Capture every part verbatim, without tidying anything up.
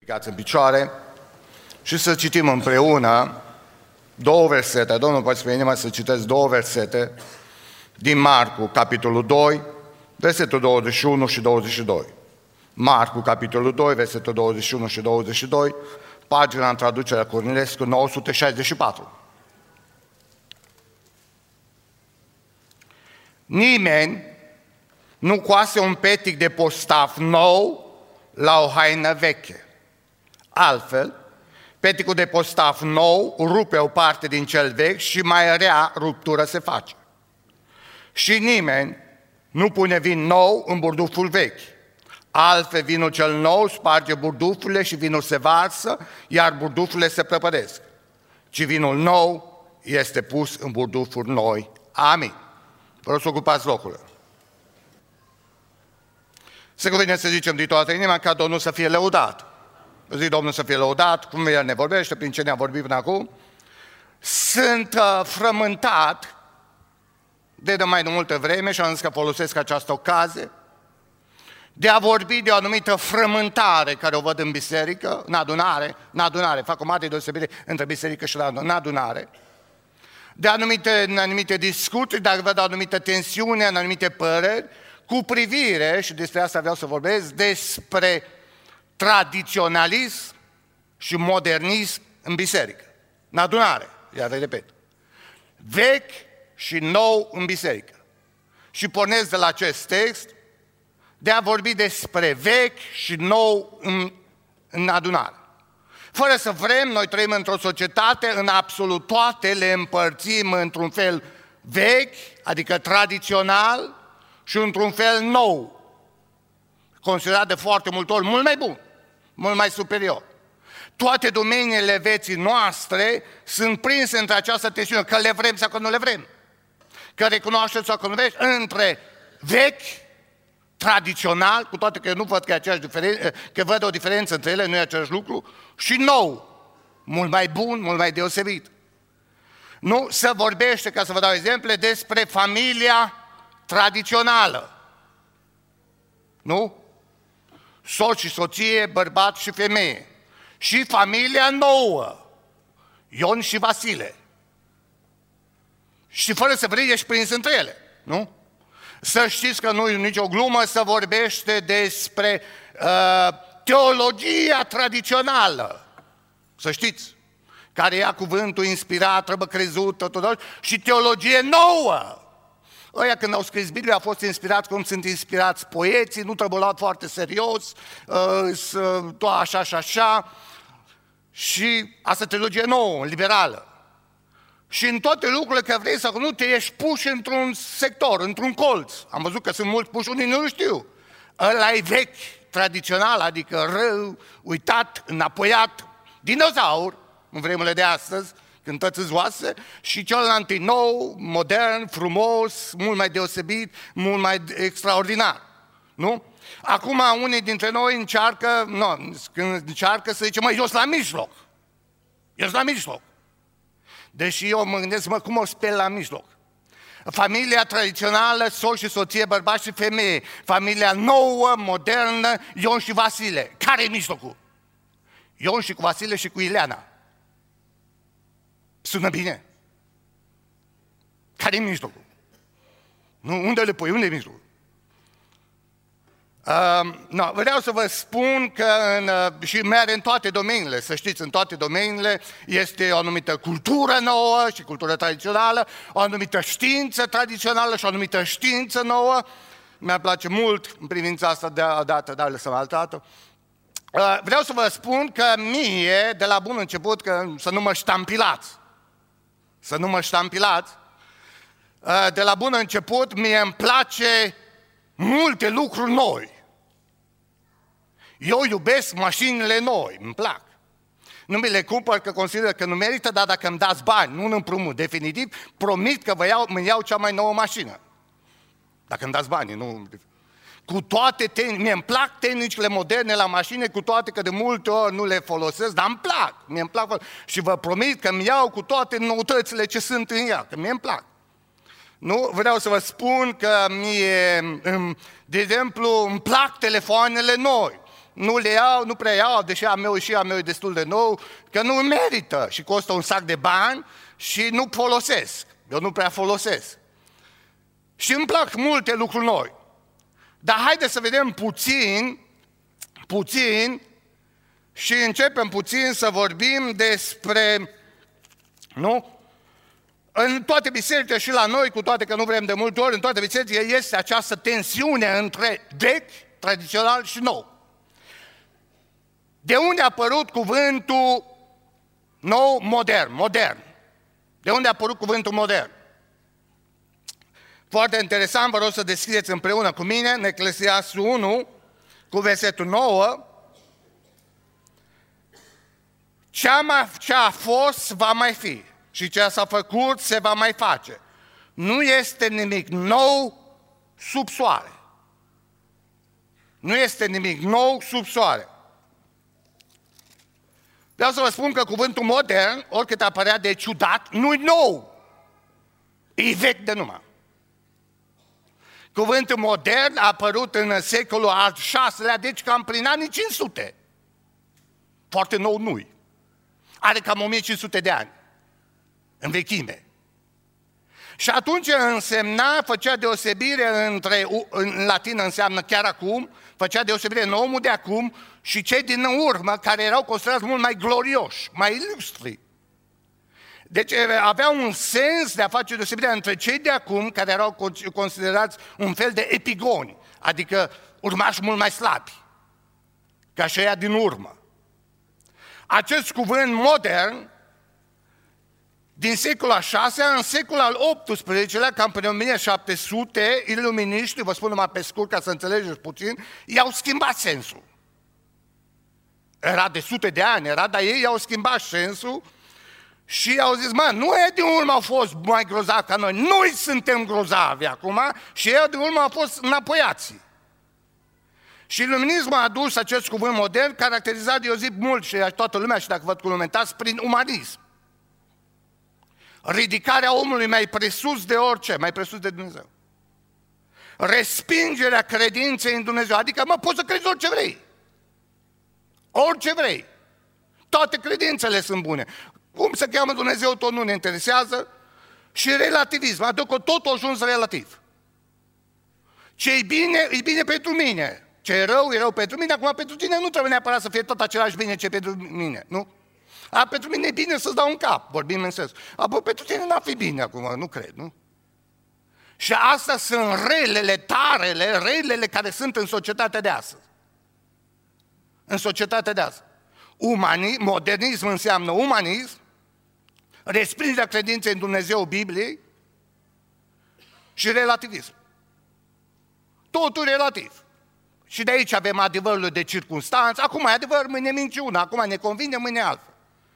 Ridicați în picioare și să citim împreună două versete. Domnul poate spune inima să citesc două versete din Marcu, capitolul doi, versetul douăzeci și unu și douăzeci și doi. Marcu, capitolul doi, versetul douăzeci și unu și douăzeci și doi, pagina în traducerea Cornilescu nouă sute șaizeci și patru. Nimeni nu coase un petic de postaf nou la o haină veche. Altfel, peticul de postaf nou rupe o parte din cel vechi și mai rea ruptură se face. Și nimeni nu pune vin nou în burduful vechi. Altfel, vinul cel nou sparge burdufurile și vinul se varsă, iar burdufurile se prăpădesc. Ci vinul nou este pus în burdufuri noi. Amin. Vă rog să ocupați locurile. Se cuvine să zicem din toată inima ca Domnul să fie lăudat. Zic Domnul să fie lăudat, cum El ne vorbește, prin ce ne-a vorbit până acum. Sunt uh, frământat de, de mai multă vreme și am zis că folosesc această ocazie de a vorbi de o anumită frământare care o văd în biserică, în adunare, în adunare, fac o mare deosebire între biserică și în adunare, de anumite, în anumite discuții, dacă văd o anumită tensiune, în anumite păreri, cu privire, și despre asta vreau să vorbesc, despre tradiționalism și modernism în biserică, în adunare, iar repet, vechi și nou în biserică. Și pornesc de la acest text de a vorbi despre vechi și nou în, în adunare. Fără să vrem, noi trăim într-o societate, în absolut toate le împărțim într-un fel vechi, adică tradițional, și într-un fel nou, considerat de foarte multe ori mult mai bun, mult mai superior. Toate domeniile vieții noastre sunt prinse între această tensiune, că le vrem sau că nu le vrem, că recunoaștem sau că nu vrem, între vechi, tradițional, cu toate că eu nu văd că, e aceeași diferență, că văd o diferență între ele, nu e același lucru, și nou, mult mai bun, mult mai deosebit. Nu se vorbește, ca să vă dau exemple, despre familia tradițională. Nu? Soț și soție, bărbat și femeie. Și familia nouă, Ion și Vasile. Și fără să vrei, ești prins între ele, nu? Să știți că nu e nicio glumă, să vorbește despre uh, teologia tradițională. Să știți, care ia cuvântul inspirat, trebuie crezut, tot, și teologie nouă. Ăia când au scris Biblia au fost inspirați cum sunt inspirați poeții, nu trebuie luat foarte serios, uh, tot așa și așa. Și asta teologie nouă, liberală. Și în toate lucrurile, că vrei sau că nu, te ești puși într-un sector, într-un colț. Am văzut că sunt mulți puși, unii nu știu. Ăla e vechi, tradițional, adică rău, uitat, înapoiat, dinozaur, în vremurile de astăzi, când toți îți oase, și celălalt e nou, modern, frumos, mult mai deosebit, mult mai extraordinar. Nu? Acum unii dintre noi încearcă, nu, când încearcă să zice, măi, eu sunt la mijloc. Eu sunt la mijloc. Deși eu mă gândesc, mă, cum o speli la mijloc? Familia tradițională, soț și soție, bărbat și femeie. Familia nouă, modernă, Ion și Vasile. Care e mijlocul? Ion și cu Vasile și cu Ileana. Sună bine? Care e mijlocul? Nu, unde le pui? Unde e mijlocul? Uh, no, vreau să vă spun că în, uh, și merge în toate domeniile, să știți, în toate domeniile este o anumită cultură nouă și cultură tradițională, o anumită știință tradițională și o anumită știință nouă. Mi-ar place mult în privința asta de o dată, dar lăsăm altă. Uh, vreau să vă spun că mie, de la bun început, că să nu mă ștampilați, să nu mă ștampilați, uh, de la bun început mie îmi place multe lucruri noi. Eu iubesc mașinile noi, îmi plac. Nu mi le cumpăr că consider că nu merită, dar dacă îmi dați bani, nu în împrumut, definitiv, promit că vă iau, mă iau cea mai nouă mașină. Dacă îmi dați bani, nu... Cu toate, tehnic, mie îmi plac tehnicile moderne la mașine, cu toate că de multe ori nu le folosesc, dar îmi plac, mie îmi plac. Și vă promit că îmi iau cu toate noutățile ce sunt în ea, că mie îmi plac. Nu? Vreau să vă spun că mie, de exemplu, îmi plac telefoanele noi. nu le iau, nu prea iau, deși a meu și a meu e destul de nou, că nu merită și costă un sac de bani și nu folosesc. Eu nu prea folosesc. Și îmi plac multe lucruri noi. Dar haideți să vedem puțin, puțin, și începem puțin să vorbim despre, nu? În toate bisericile și la noi, cu toate că nu vrem de multe ori, în toate bisericile este această tensiune între vechi, tradițional și nou. De unde a apărut cuvântul nou, modern, modern? De unde a apărut cuvântul modern? Foarte interesant, vă rog să deschideți împreună cu mine în Eclesiastul unu, cu versetul nouă. Ce a fost va mai fi și ce s-a făcut se va mai face. Nu este nimic nou sub soare. Nu este nimic nou sub soare. Vreau să vă spun că cuvântul modern, oricât apărea de ciudat, nu-i nou. E vechi de numai. Cuvântul modern a apărut în secolul al șaselea, deci cam prin anii cinci sute. Foarte nou nu-i. Are cam o mie cinci sute de ani în vechime. Și atunci însemna, făcea deosebire între, în latină înseamnă chiar acum, făcea deosebire în omul de acum și cei din urmă, care erau considerați mult mai glorioși, mai ilustri. Deci avea un sens de a face deosebire între cei de acum, care erau considerați un fel de epigoni, adică urmași mult mai slabi, ca și ăia din urmă. Acest cuvânt modern, din secolul al șaselea, în secolul al optsprezecelea, cam până în o mie șapte sute, iluminiștii, vă spun numai pe scurt ca să înțelegeți puțin, i-au schimbat sensul. Era de sute de ani, era, dar ei i-au schimbat sensul și au zis, mă, nu e din urmă au fost mai grozavi ca noi, noi suntem grozavi acum și ei din urmă au fost înapoiații. Și iluminismul a adus acest cuvânt modern, caracterizat, eu zic mult și toată lumea, și dacă vă comentați, prin umanism. Ridicarea omului mai presus de orice, mai presus de Dumnezeu. Respingerea credinței în Dumnezeu, adică, mă, poți să crezi orice vrei. Orice vrei. Toate credințele sunt bune. Cum se cheamă Dumnezeu, tot nu ne interesează. Și relativism, adică tot a ajuns relativ. Ce-i bine, e bine pentru mine. Ce e rău, e rău pentru mine. Acum, pentru tine nu trebuie neapărat să fie tot același bine ce pentru mine, nu? A, pentru mine e bine să-ți dau un cap, vorbim în sens. Apoi, pentru tine n-ar fi bine acum, nu cred, nu? Și astea sunt relele, tarele, relele care sunt în societatea de astăzi. În societatea de astăzi. Umani, modernism înseamnă umanism, respingerea credinței în Dumnezeu Bibliei și relativism. Totul relativ. Și de aici avem adevărul de circunstanță, acum e adevăr, mâine minciună, acum ne convine, mâine altfel.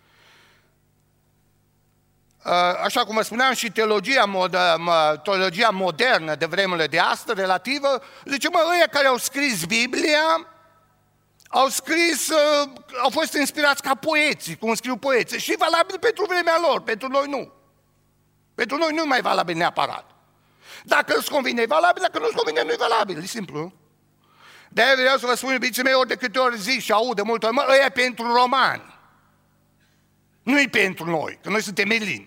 Așa cum vă spuneam, și teologia, mod, teologia modernă de vremurile de astăzi, relativă, zice, mă, ăia care au scris Biblia, au scris, au fost inspirați ca poeții, cum scriu poeții, și valabil pentru vremea lor, pentru noi nu. Pentru noi nu e mai valabil neapărat. Dacă îți convine, e valabil, dacă nu-ți convine, nu e valabil, e simplu. De-aia vreau să vă spun, iubiții mei, ori de câte ori zic și aud de multe ori, mă, ăia e pentru romani. Nu-i pentru noi, că noi suntem elini.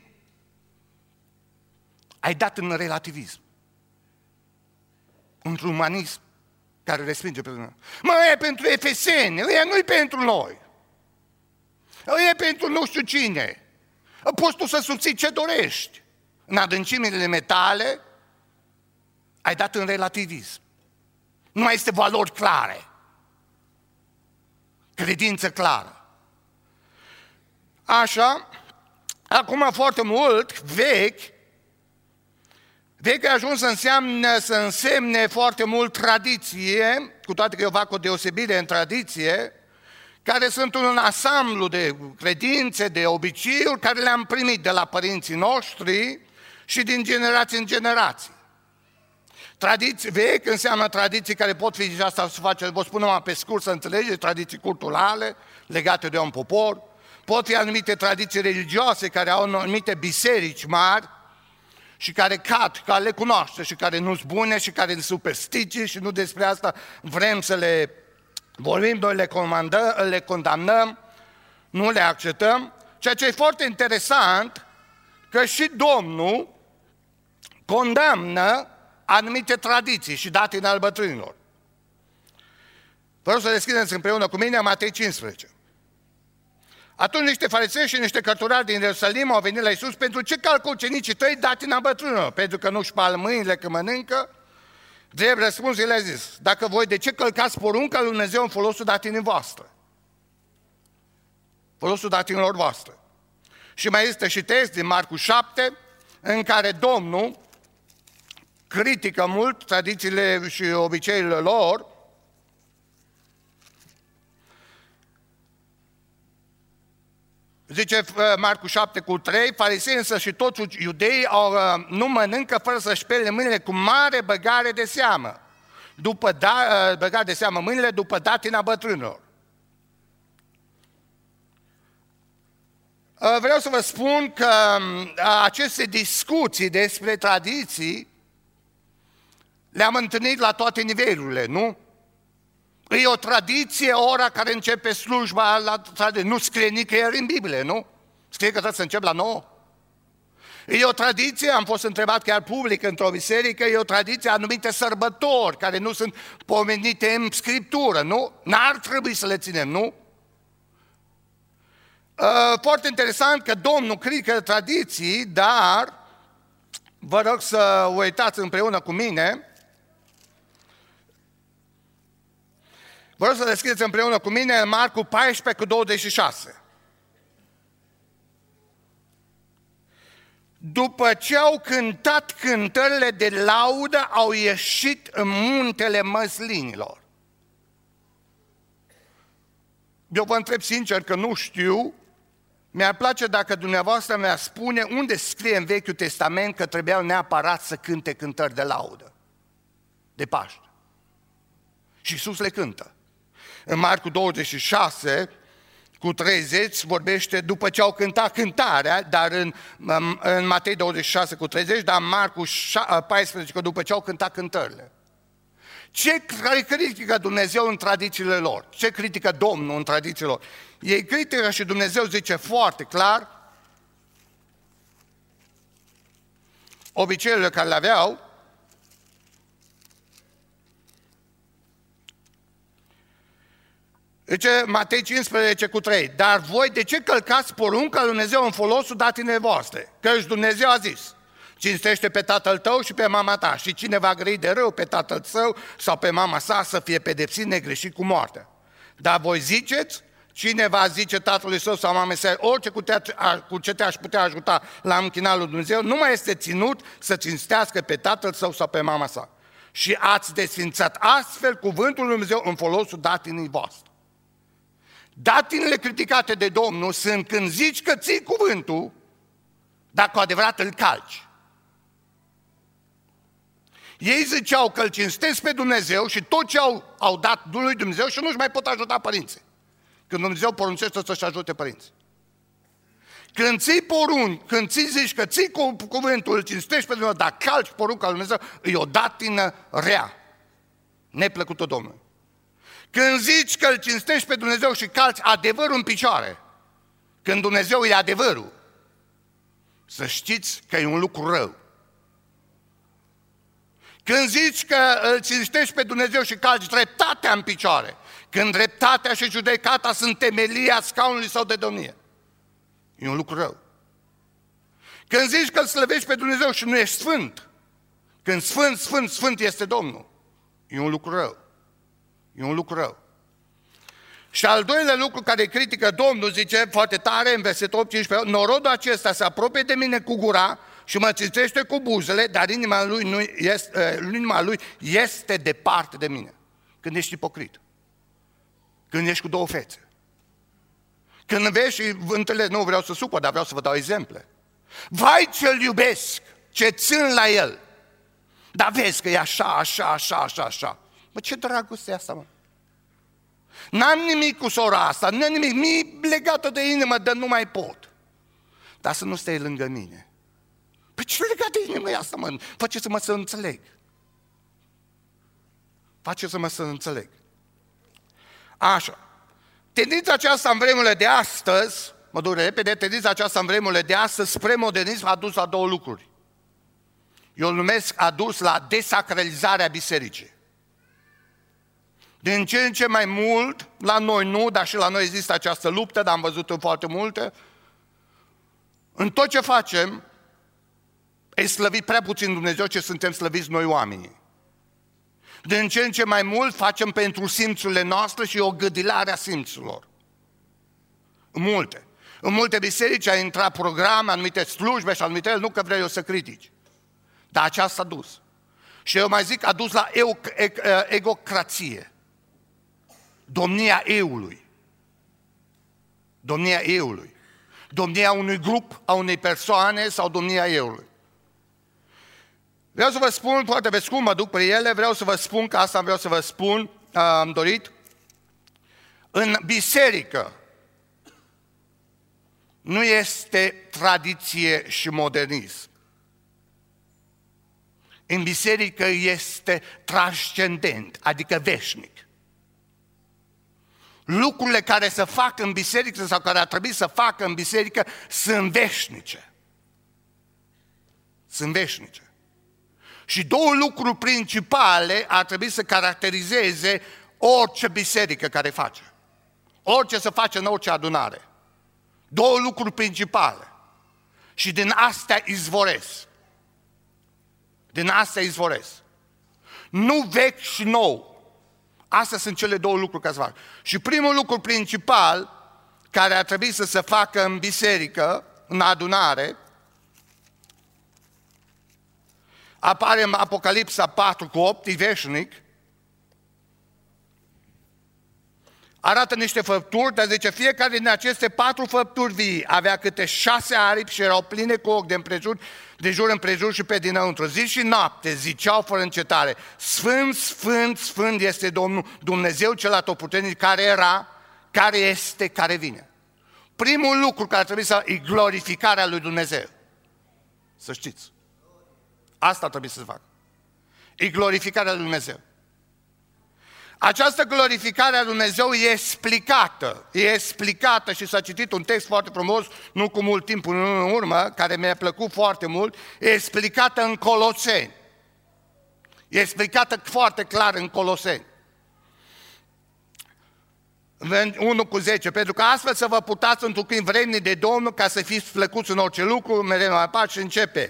Ai dat în relativism. Într-un umanism care respinge pe noi. Mă, ăia e pentru efeseni, ăia nu-i pentru noi. Ăia e pentru nu știu cine. Poți tu să susții ce dorești. În adâncimile metale, ai dat în relativism. Nu mai este valori clare. Credință clară. Așa, acum foarte mult, vechi, vechi a ajuns să înseamnă, să însemne foarte mult tradiție, cu toate că eu fac o deosebire în tradiție, care sunt un ansamblu de credințe, de obiceiuri, care le-am primit de la părinții noștri și din generație în generație. Tradiții vechi înseamnă tradiții care pot fi, și asta se face, vă spun numai pe scurt să înțelegeți, tradiții culturale legate de un popor, pot fi anumite tradiții religioase care au anumite biserici mari și care cad, care le cunoaște și care nu sunt bune și care sunt superstiții și nu despre asta vrem să le Vorbim, noi le, comandă, le condamnăm, nu le acceptăm. Ceea ce e foarte interesant, că și Domnul condamnă anumite tradiții și datine al bătrânilor. Vreau să deschideți împreună cu mine Matei cincisprezece. Atunci niște farisei și niște cărturari din Ierusalim au venit la Iisus: pentru ce calcă ucenicii tăi datina bătrânilor? Pentru că nu-și spală mâinile când mănâncă? Drept răspuns, el a zis: dacă voi, de ce călcați porunca lui Dumnezeu în folosul datinii voastre? Folosul datinilor voastre. Și mai este și text din Marcu șapte, în care Domnul critică mult tradițiile și obiceiurile lor. Zice Marcu șapte cu trei, farisei însă și toți iudeii au, nu mănâncă fără să-și spele mâinile cu mare băgare de seamă, după da, băgare de seamă mâinile după datina bătrânilor. Vreau să vă spun că aceste discuții despre tradiții le-am întâlnit la toate nivelurile, nu? E o tradiție ora care începe slujba la tradiție. Nu scrie nicăieri în Biblie, nu? Scrie că trebuie să încep la nouă. E o tradiție, am fost întrebat chiar public într-o biserică, e o tradiție anumite sărbători care nu sunt pomenite în Scriptură, nu? N-ar trebui să le ținem, nu? Foarte interesant că Domnul critică tradiții, dar vă rog să uitați împreună cu mine. Vă rog să deschideți împreună cu mine Marcu paisprezece cu douăzeci și șase. După ce au cântat cântările de laudă, au ieșit în muntele măslinilor. Eu vă întreb sincer că nu știu. Mi-ar place dacă dumneavoastră mi-ar spune unde scrie în Vechiul Testament că trebuiau neapărat să cânte cântări de laudă, de Paște. Și Iisus le cântă. În Marcu douăzeci și șase cu treizeci vorbește după ce au cântat cântarea, dar în, în Matei douăzeci și șase cu treizeci, dar în Marcu paisprezece că după ce au cântat cântările. Ce critică Dumnezeu în tradițiile lor? Ce critică Domnul în tradițiile lor? Ei critică și Dumnezeu zice foarte clar obiceiurile care le aveau. Zice Matei cincisprezece cu trei, dar voi de ce călcați porunca lui Dumnezeu în folosul datinei voastre? Căci Dumnezeu a zis: cinstește pe tatăl tău și pe mama ta, și cine va grăi de rău pe tatăl său sau pe mama sa să fie pedepsit negreșit cu moartea. Dar voi ziceți: cine va zice tatălui său sau mamei săi orice cu, te, cu ce te-aș putea ajuta la închinarea lui Dumnezeu, nu mai este ținut să cinstească pe tatăl său sau pe mama sa. Și ați desfințat astfel cuvântul lui Dumnezeu în folosul datinii voastre. Datinile criticate de Domnul sunt când zici că ții cuvântul, dar cu adevărat îl calci. Ei ziceau că îl cinstesc pe Dumnezeu și tot ce au, au dat lui Dumnezeu și nu-și mai pot ajuta părinții. Când Dumnezeu poruncește să-și ajute părinții. Când ții porunci, când ții zici că ții cu cuvântul, îl cinstești pe Dumnezeu, dar calci porunca lui Dumnezeu, e o datină rea, neplăcută Domnului. Când zici că îl cinstești pe Dumnezeu și calci adevărul în picioare, când Dumnezeu e adevărul, să știți că e un lucru rău. Când zici că îl cinstești pe Dumnezeu și calci dreptatea în picioare, când dreptatea și judecata sunt temelia scaunului sau de domnie, e un lucru rău. Când zici că îl slăvești pe Dumnezeu și nu ești sfânt, când sfânt, sfânt, sfânt este Domnul, e un lucru rău. E un lucru rău. Și al doilea lucru care critică Domnul, zice foarte tare în versetul opt cincisprezece, norodul acesta se apropie de mine cu gura și mă cinstește cu buzele, dar inima lui, nu este, inima lui este departe de mine. Când ești ipocrit. Când ești cu două fețe. Când vezi și întâlnesc, nu vreau să supăr, dar vreau să vă dau exemple. Vai ce-l iubesc, ce țin la el, dar vezi că e așa, așa, așa, așa, așa. Mă, ce dragoste e asta, mă? N-am nimic cu sora asta, n-am nimic, mi-e legată de inimă, dar nu mai pot. Dar să nu stai lângă mine. Păi ce legat de inimă e asta, mă? Faceți-mă să înțeleg. Faceți-mă să înțeleg. Așa. Tendința aceasta în vremurile de astăzi, mă duc repede, tendința aceasta în vremurile de astăzi spre modernism a dus la două lucruri. Eu îl numesc a dus la desacralizarea bisericii. Din ce în ce mai mult, la noi nu, dar și la noi există această luptă, dar am văzut în foarte multe, în tot ce facem, e slăvit prea puțin Dumnezeu ce suntem slăviți noi oamenii. Din ce în ce mai mult facem pentru simțurile noastre și o gâdilare a simțurilor. În multe. În multe biserici a intrat programe, anumite slujbe și anumite, nu că vreau eu să critici. Dar aceasta a dus. Și eu mai zic, a dus la eu, egocrație. Domnia eului. Domnia eului. Domnia unui grup, a unei persoane sau domnia eului. Vreau să vă spun, poate veți cum mă duc pe ele, vreau să vă spun că asta vreau să vă spun, am dorit. În biserică nu este tradiție și modernism. În biserică este transcendent, adică veșnic. Lucrurile care se fac în biserică sau care ar trebui să facă în biserică sunt veșnice. Sunt veșnice. Și două lucruri principale ar trebui să caracterizeze orice biserică care face. Orice se face în orice adunare. Două lucruri principale. Și din astea izvoresc. Din astea izvoresc. Nu vechi și nou. Astea sunt cele două lucruri care se fac. Și primul lucru principal care ar trebui să se facă în biserică, în adunare, apare în Apocalipsa patru cu opt, e veșnic, arată niște făpturi, dar zice, fiecare din aceste patru făpturi vii avea câte șase aripi și erau pline cu ochi de împrejur, de jur împrejur și pe dinăuntru. Zi și noapte ziceau fără încetare, Sfânt, Sfânt, Sfânt este Domnul, Dumnezeu cel atotputernic, care era, care este, care vine. Primul lucru care trebuie să e glorificarea lui Dumnezeu. Să știți. Asta trebuie să se facă. E glorificarea lui Dumnezeu. Această glorificare a lui Dumnezeu e explicată, e explicată și s-a citit un text foarte frumos, nu cu mult timp în urmă, care mi-a plăcut foarte mult, e explicată în Coloseni. E explicată foarte clar în Coloseni. unu cu zece, pentru că astfel să vă putați întrucând vremnic de Domnul ca să fiți plăcuți în orice lucru, mereu mai apart și începe.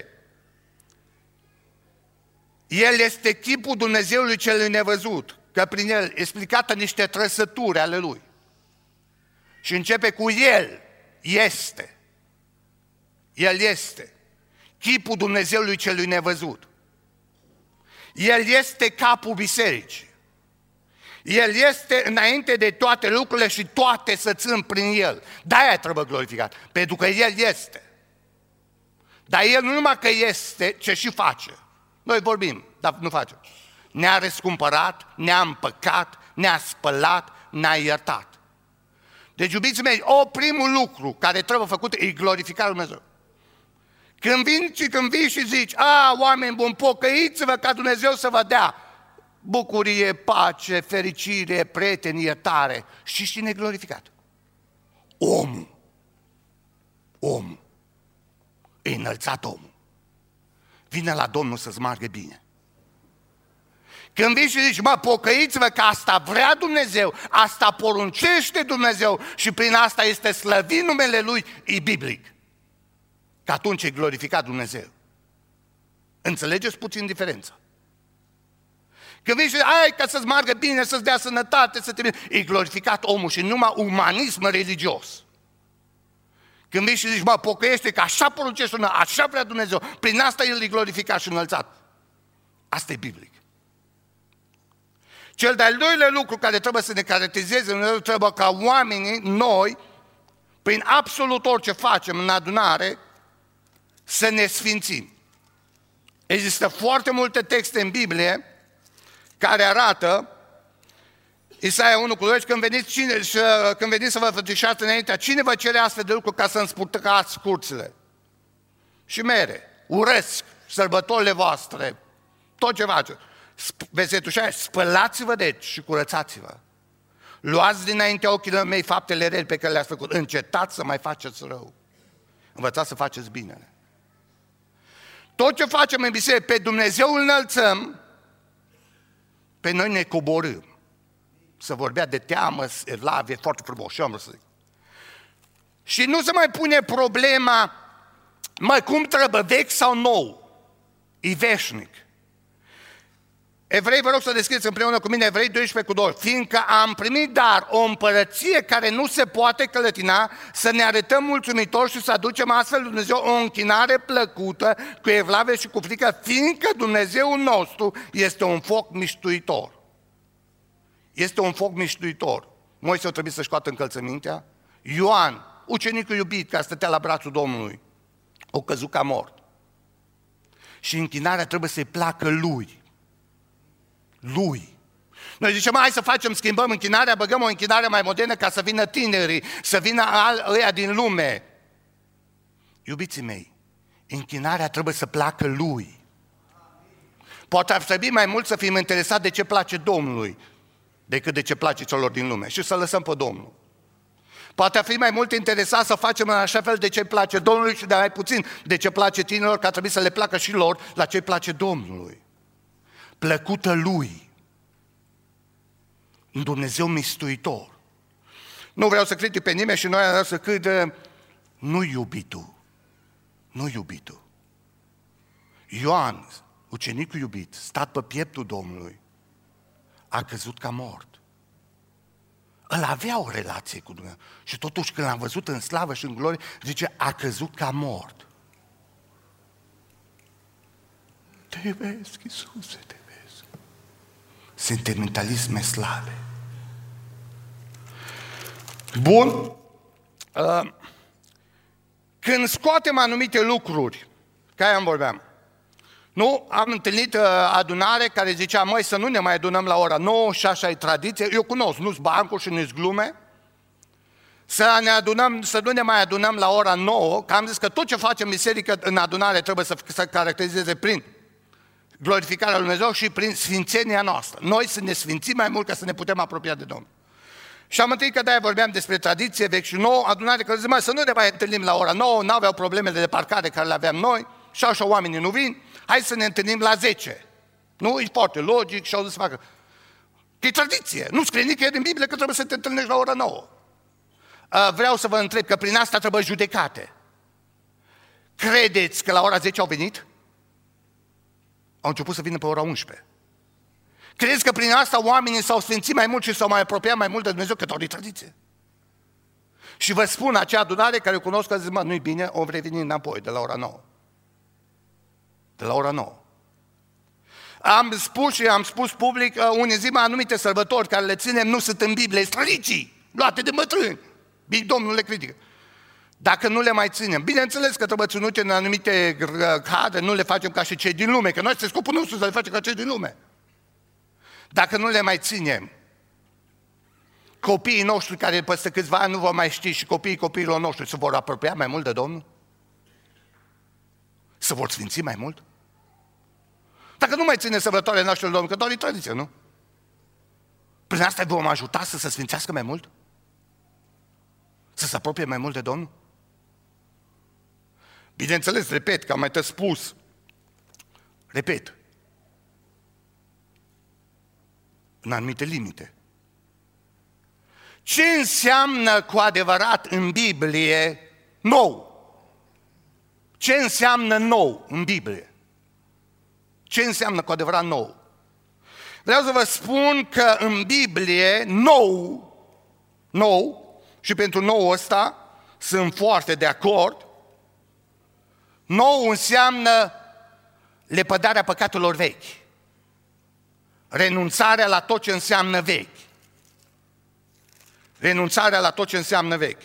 El este chipul Dumnezeului celui nevăzut, că prin el explicată niște trăsături ale lui. Și începe cu el este. El este chipul Dumnezeului celui nevăzut. El este capul bisericii. El este înainte de toate lucrurile și toate să țin prin el. De-aia trebuie glorificat, pentru că el este. Dar el nu numai că este, ce și face. Noi vorbim, dar nu facem. Ne-a răscumpărat, ne-a împăcat, ne-a spălat, ne-a iertat. Deci, iubiții mei, o primul lucru care trebuie făcut e glorificarea lui Dumnezeu. Când vin și când vii și zici, a, oameni buni, pocăiți-vă ca Dumnezeu să vă dea bucurie, pace, fericire, prieteni, iertare. Și cine e glorificat? Omul. Omul. E înălțat omul. Vine la Domnul să-ți meargă bine. Când vii și zici, mă, pocăiți-vă că asta vrea Dumnezeu, asta poruncește Dumnezeu și prin asta este slăvit numele Lui, e biblic. Că atunci e glorificat Dumnezeu. Înțelegeți puțin diferența? Când vii și zici, ai, ca să-ți meargă bine, să-ți dea sănătate, să te... e glorificat omul și numai umanism religios. Când vii și zici, mă, pocăiește că așa poruncește, așa vrea Dumnezeu, prin asta El e glorificat și înălțat. Asta e biblic. Cel de-al doilea lucru care trebuie să ne caracterizeze, trebuie ca oamenii, noi, prin absolut orice facem în adunare, să ne sfințim. Există foarte multe texte în Biblie care arată, Isaia unu cu doi, când veniți, cine, când veniți să vă fățișați înaintea, cine vă cere astfel de lucruri ca să-mi spurtăcați curțile? Și mere, urăsc sărbătorile voastre, tot ce faceți. Versetul șase, spălați-vă deci și curățați-vă. Luați dinaintea ochilor mei faptele rele pe care le-ați făcut. Încetați să mai faceți rău. Învățați să faceți binele. Tot ce facem în biserică, pe Dumnezeu îl înălțăm, pe noi ne coborâm. Să vorbea de teamă, evlavie, foarte frumos, și am să zic. Și nu se mai pune problema, măi, cum trebuie, vechi sau nou? E veșnic. Evrei, vă rog să deschideți împreună cu mine Evrei doisprezece cu doi. Fiindcă am primit dar o împărăție care nu se poate clătina, să ne arătăm mulțumitori și să aducem astfel lui Dumnezeu o închinare plăcută, cu evlavie și cu frică, fiindcă Dumnezeul nostru este un foc miștuitor. Este un foc miștuitor. Moise o trebuie să-și scoată încălțămintea. Ioan, ucenicul iubit care stătea la brațul Domnului, o căzut ca mort. Și închinarea trebuie să-i placă lui. Lui. Noi zicem, hai să facem, schimbăm închinarea, băgăm o închinare mai modernă ca să vină tinerii, să vină ăia din lume. Iubiții mei, închinarea trebuie să placă lui. Poate ar trebui mai mult să fim interesați de ce place Domnului decât de ce place celor din lume și să lăsăm pe Domnul. Poate ar fi mai mult interesat să facem în așa fel de ce place Domnului și de mai puțin de ce place tinerilor, că ar trebui să le placă și lor la ce place Domnului. Plăcută lui. Un Dumnezeu mistuitor. Nu vreau să critic pe nimeni și noi vreau să cred, nu iubitul. Nu iubitul. Ioan, ucenicul iubit, stat pe pieptul Domnului, a căzut ca mort. El avea o relație cu Dumnezeu și totuși când l-am văzut în slavă și în glorie, zice, a căzut ca mort. Te iubesc, Iisuse, te iubesc. Sentimentalisme slabe. Bun. Când scoatem anumite lucruri, care am vorbeam, nu, am întâlnit uh, adunare care zicea, măi, să nu ne mai adunăm la ora nouă și așa e tradiție. Eu cunosc, nu-s bancuri și nu-s glume. Să, ne adunăm, să nu ne mai adunăm la ora nouă, că am zis că tot ce facem biserică în adunare trebuie să se caracterizeze prin glorificarea lui Dumnezeu și prin sfințenia noastră. Noi să ne sfințim mai mult ca să ne putem apropia de Domnul. Și am întâlnit că de-aia vorbeam despre tradiție vechi și nouă, adunare că zice, măi, să nu ne mai întâlnim la ora nouă, n-aveau problemele de parcare care le aveam noi și așa oamenii nu vin. Hai să ne întâlnim la zece. Nu? E foarte logic și au zis să facă. Că e tradiție. Nu scrie nicăieri în Biblie că trebuie să te întâlnești la ora nouă. Vreau să vă întreb că prin asta trebuie judecate. Credeți că la ora zece au venit? Au început să vină pe ora unsprezece. Credeți că prin asta oamenii s-au sfințit mai mult și s-au mai apropiat mai mult de Dumnezeu, că tot e tradiție? Și vă spun, acea adunare care o cunosc, că zic, mă, nu-i bine, o vrei veni înapoi de la ora nouă. De la ora nouă. Am spus și am spus public, unii zi, anumite sărbători care le ținem nu sunt în Biblie, sunt tradiții, luate de bătrâni. Domnul le critică. Dacă nu le mai ținem, bineînțeles că trebuie ținute în anumite cadre, nu le facem ca și cei din lume, că noi este scopul nostru să le facem ca cei din lume. Dacă nu le mai ținem, copiii noștri care peste câțiva ani nu vor mai ști și copiii copiilor noștri se vor apropia mai mult de Domnul? Se vor sfinți mai mult? Dacă nu mai ține sărbătoarea noastră Domnul, că doar e tradiție, nu? Prin asta vom ajuta să se sfințească mai mult? Să se apropie mai mult de Domnul? Bineînțeles, repet, că am mai tot spus, repet, în anumite limite. Ce înseamnă cu adevărat în Biblie nou? Ce înseamnă nou în Biblie? Ce înseamnă cu adevărat nou? Vreau să vă spun că în Biblie nou, nou, și pentru nou ăsta sunt foarte de acord, nou înseamnă lepădarea păcatelor vechi. Renunțarea la tot ce înseamnă vechi. Renunțarea la tot ce înseamnă vechi.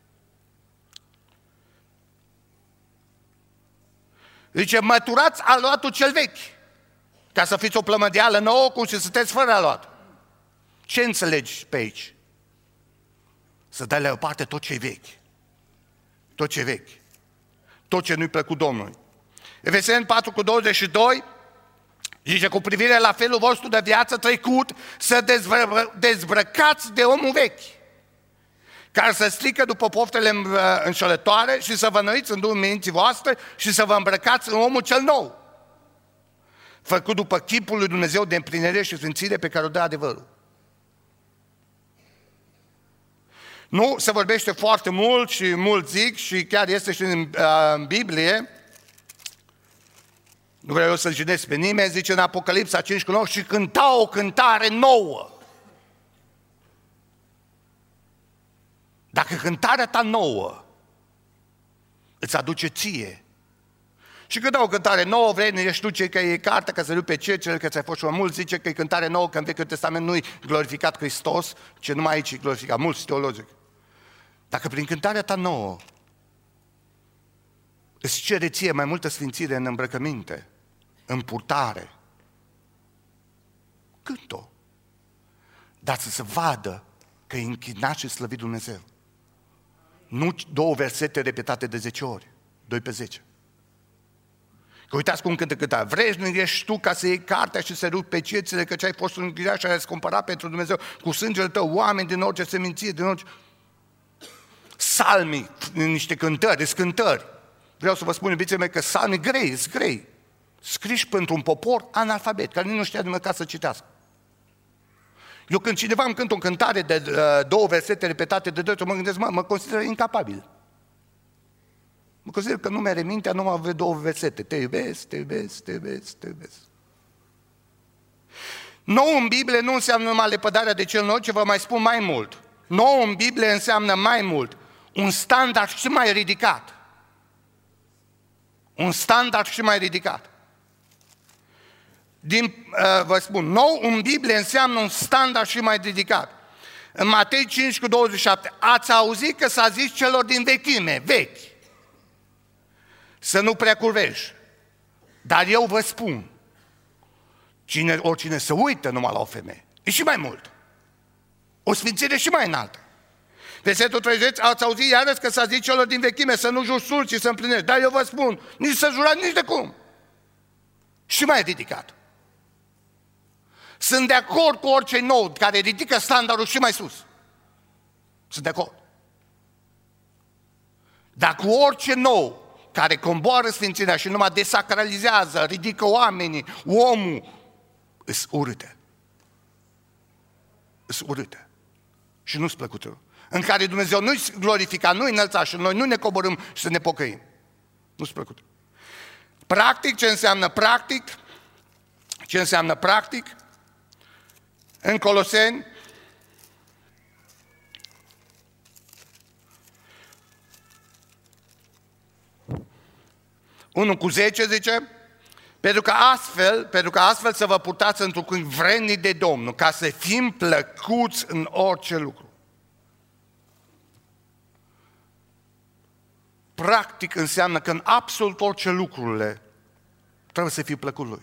Zice, măturați aluatul cel vechi, ca să fiți o plămădeală nouă, cum și sunteți fără aluat. Ce înțelegi pe aici? Să dai la o parte tot ce e vechi. Tot ce e vechi. Tot ce nu-i plăcut Domnului. Efeseni patru cu douăzeci și doi Zice, cu privire la felul vostru de viață trecut, să dezvră, dezbrăcați de omul vechi, care să strică după poftele înșelătoare și să vă înnoiți în Duhul minții voastre și să vă îmbrăcați în omul cel nou, făcut după chipul lui Dumnezeu de împlinire și sfințire pe care o dă adevărul. Nu, se vorbește foarte mult și mult zic și chiar este și în, în Biblie, nu vreau eu să jignesc pe nimeni, zice în Apocalipsa cinci cu nouă, și cânta o cântare nouă. Dacă cântarea ta nouă îți aduce ție, și când dau o cântare nouă, vrei, nu ești tu cei că e cartea, că se duc pe cecele, că ți-ai fost și mai mult, zice că e cântare nouă, că în Vechiul Testament nu-i glorificat Hristos, ci numai aici e glorificat, mulți teologi. Dacă prin cântarea ta nouă îți cere ție mai multă sfințire în îmbrăcăminte, în purtare, cânt-o, dar să se vadă că e închinat și slăvit Dumnezeu. Nu două versete repetate de zece ori, doi pe zece. Că uitați cum cântă cântarea. Vrei, nu ești tu ca să iei cartea și să rupi pe cețile, că ce-ai fost un ghiriaș și ai răscumpărat pentru Dumnezeu cu sângele tău oameni din orice seminție, din orice... Salmii, niște cântări, scântări. Vreau să vă spun, iubiții mei, că salmii grei, sunt grei. Scriși pentru un popor analfabet, care nu știa de măcar să citească. Eu când cineva îmi cântă o cântare de uh, două versete repetate de doi, mă gândesc, mă, mă consider incapabil. Mă consider că nu mi-are mintea, nu mă avea două versete. Te iubesc, te iubesc, te iubesc, te iubesc. Nou în Biblie nu înseamnă numai lepădarea de cel nou, ce vă mai spun mai mult. Nou în Biblie înseamnă mai mult. Un standard și mai ridicat. Un standard și mai ridicat. Din, uh, vă spun, nou în Biblie înseamnă un standard și mai ridicat. În Matei cinci cu douăzeci și șapte, ați auzit că s-a zis celor din vechime, vechi, să nu prea curvești. Dar eu vă spun, cine, oricine se uită numai la o femeie, e și mai mult. O sfințire și mai înaltă. Versetul treizeci, ați auzit iarăși că s-a zis celor din vechime să nu juri sul, ci să împlinești. Dar eu vă spun, nici să jurați, nici de cum. Și mai ridicat. Sunt de acord cu orice nou care ridică standardul și mai sus. Sunt de acord. Dar cu orice nou care comboară sfințirea și numai desacralizează, ridică oamenii, omul, îs urâte. Îs urâte. Și nu-s plăcută. În care Dumnezeu nu-i glorifica, nu-i înălța și noi nu ne coborâm și să ne pocăim. Nu-s plăcută. Practic, ce înseamnă practic? Ce înseamnă practic? În Coloseni, unu cu zece zice, pentru că astfel, pentru că astfel să vă purtați într-un cuvânt vrednic de Domnul, ca să fim plăcuți în orice lucru. Practic înseamnă că în absolut orice lucrurile trebuie să fii plăcut lui.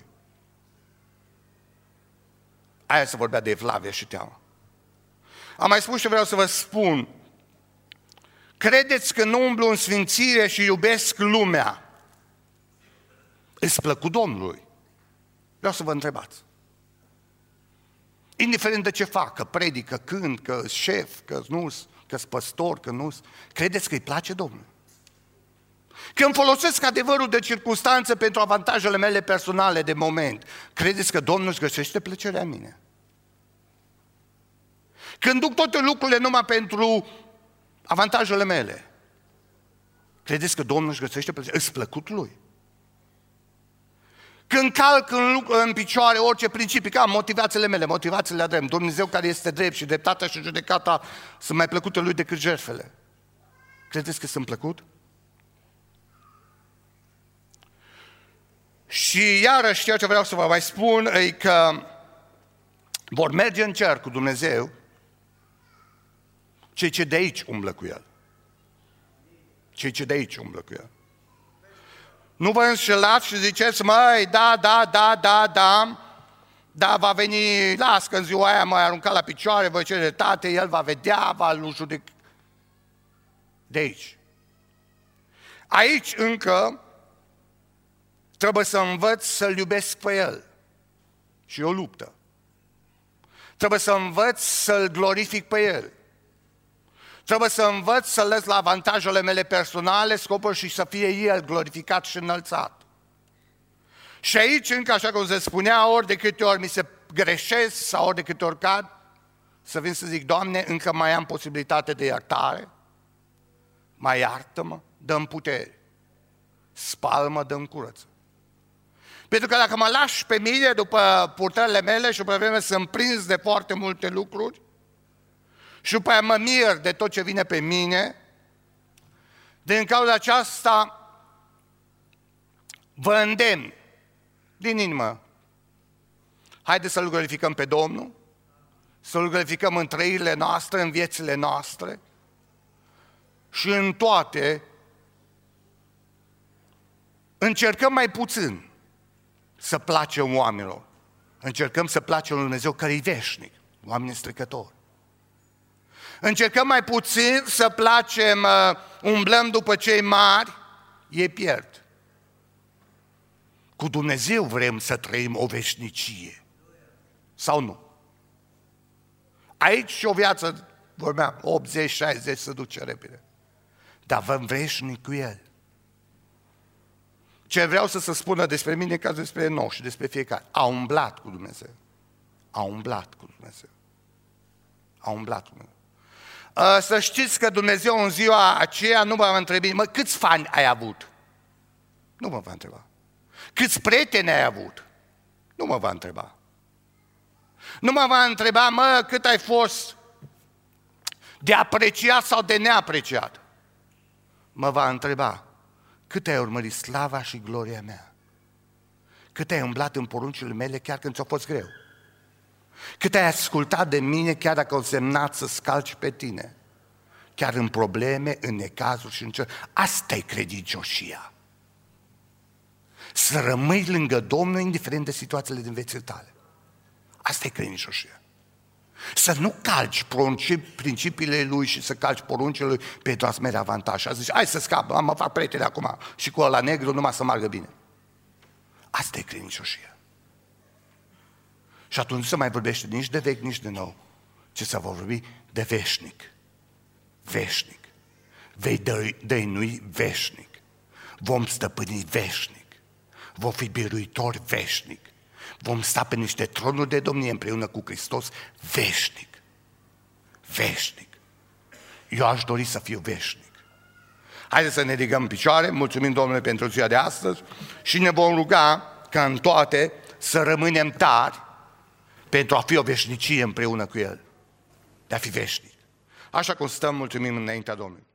Aia se vorbea de evlavie și teamă. Am mai spus și vreau să vă spun, credeți că nu umblu în sfințire și iubesc lumea? Îți plăcut Domnului? Vreau să vă întrebați. Indiferent de ce fac, că predică, cânt, că șef, că nu, că păstor, că nu, credeți că îi place Domnului? Când folosesc adevărul de circunstanță pentru avantajele mele personale de moment, credeți că Domnul își găsește plăcerea în mine? Când duc toate lucrurile numai pentru avantajele mele, credeți că Domnul își găsește plăcerea? Îți plăcut lui? Când calc în, în picioare orice principii, ca motivațiile mele, motivațiile a drept, Dumnezeu care este drept și dreptatea și judecata sunt mai plăcute lui decât jertfele, credeți că sunt plăcut? Și iarăși ceea ce vreau să vă mai spun e că vor merge în cer cu Dumnezeu cei ce de aici umblă cu El. Cei ce de aici umblă cu El. Nu vă înșelați și ziceți, măi, da, da, da, da, da, da, va veni, las că în ziua aia m-ai aruncat la picioare, voi cere tate, El va vedea, va judec. De aici. Aici încă trebuie să învăț să-L iubesc pe El. Și e o luptă. Trebuie să învăț să-L glorific pe El. Trebuie să învăț să lăs la avantajele mele personale scopul și să fie El glorificat și înălțat. Și aici, încă așa cum se spunea, ori de câte ori mi se greșesc sau ori de câte ori cad, să vin să zic, Doamne, încă mai am posibilitate de iertare, mai iartă-mă, dă-mi putere, spală-mă, dă-mi curăță. Pentru că dacă mă lași pe mine după purtările mele și după vreme sunt prins de foarte multe lucruri și după aia mă mir de tot ce vine pe mine, din cauza aceasta vă îndemn din inimă, haideți să-L glorificăm pe Domnul, să-L glorificăm în trăirile noastre, în viețile noastre și în toate încercăm mai puțin să placem oamenilor. Încercăm să placem lui Dumnezeu care e veșnic, oameni strecători. Încercăm mai puțin să placem, uh, umblăm după cei mari, ei pierd. Cu Dumnezeu vrem să trăim o veșnicie. Sau nu? Aici și o viață, vorbeam, optzeci șaizeci se duce repede. Dar vă-mi veșnic cu El. Ce vreau să se spună despre mine, ca despre noi și despre fiecare. A umblat cu Dumnezeu. A umblat cu Dumnezeu. A umblat cu Dumnezeu. Să știți că Dumnezeu în ziua aceea nu mă va întreba, mă, câți fani ai avut? Nu mă va întreba. Câți prieteni ai avut? Nu mă va întreba. Nu mă va întreba, mă, cât ai fost de apreciat sau de neapreciat. Mă va întreba, cât ai urmărit slava și gloria mea? Cât ai umblat în poruncile mele chiar când ți-a fost greu? Cât ai ascultat de mine chiar dacă au semnat să scalci pe tine? Chiar în probleme, în necazuri și în cer. Asta e credincioșia. Să rămâi lângă Domnul indiferent de situațiile din viețile tale. Asta e credincioșia. Să nu calci principiile Lui și să calci poruncile Lui pentru a-ți merge avantaj. Și a zis, hai să scap, mă fac prieteni acum și cu ăla negru numai să meargă bine. Asta e credincioșia. Și atunci nu se mai vorbește nici de vechi, nici de nou, ci să vorbi de veșnic. Veșnic. Vei dăinui veșnic. Vom stăpâni veșnic. Vom fi biruitori veșnic. Vom sta pe niște tronuri de domnie împreună cu Hristos veșnic. Veșnic. Eu aș dori să fiu veșnic. Haideți să ne ridicăm în picioare, mulțumim Domnului pentru ziua de astăzi și ne vom ruga ca în toate să rămânem tari pentru a fi o veșnicie împreună cu El. De a fi veșnic. Așa cum stăm, mulțumim înaintea Domnului.